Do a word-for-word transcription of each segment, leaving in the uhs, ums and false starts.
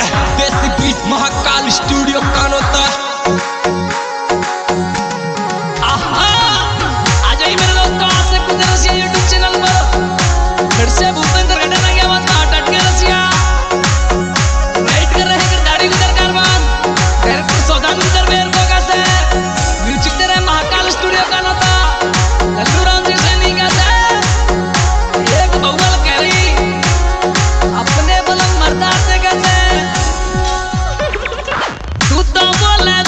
देसी beat Mahakal studio Kanota. आहा आ जाइए मेरे दोस्तों, आज से कुछ रसिया यूट्यूब चैनल पर फिर से भूपेंद्र घटना लगे बात हट के रसिया राइट कर रहे हैं दाढ़ी गुजर कारवान फिर कुछ सौदान गुजर बेर को कैसे म्यूजिक दे रहे महाकाल स्टूडियो कानोता लल्लू राम जी सैनी कैसे एक बउल कह रही अपने बलम मरदा से कैसे तू तो बोले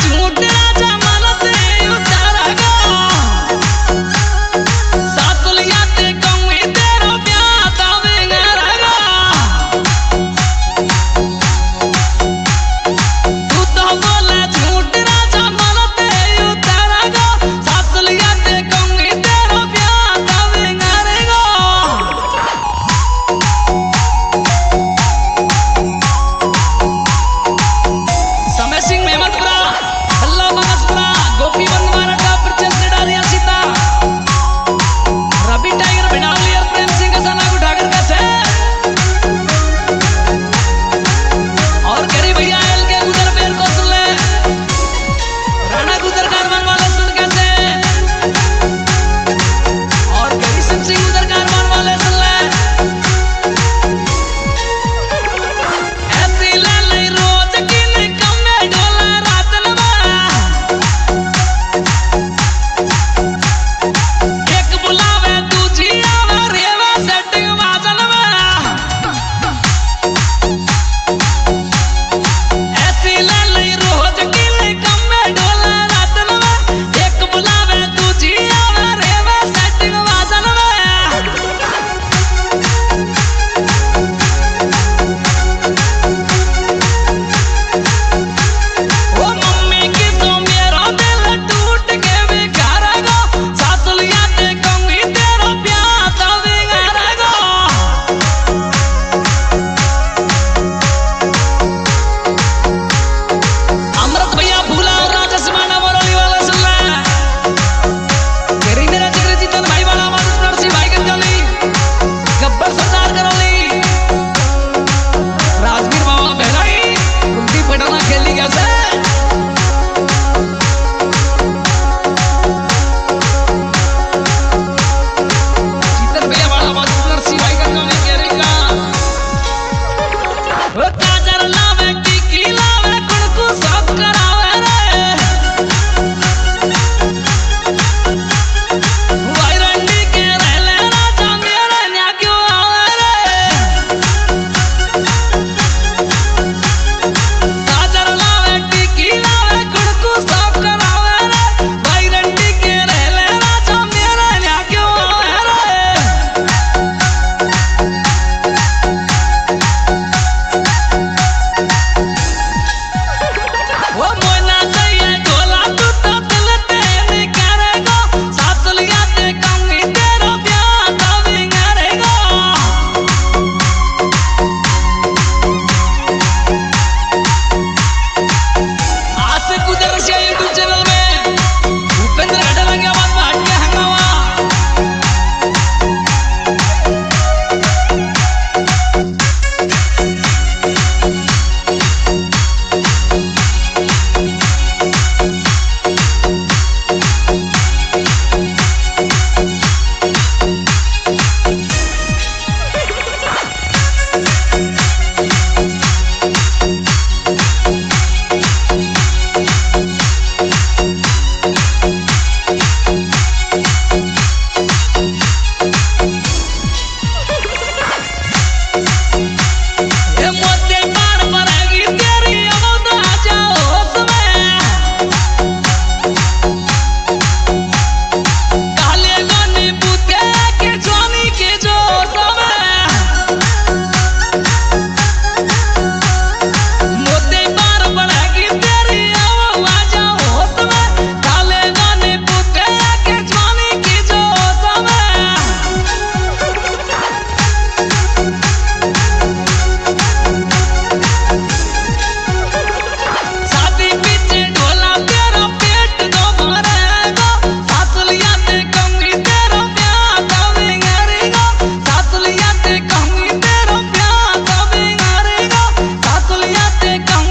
मैं कहूँ